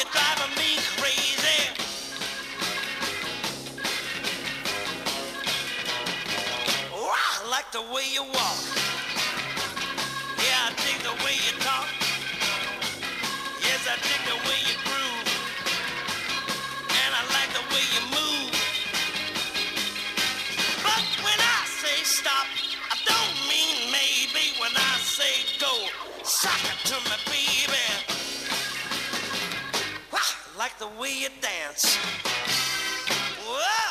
you're driving me crazy. Oh, I like the way you walk. Yeah, I dig the way you talk. Yes, I dig the way you groove. And I like the way you move. But when I say stop, I don't mean maybe. When I say go, sock it to me, baby. Wow, I like the way you dance. Whoa!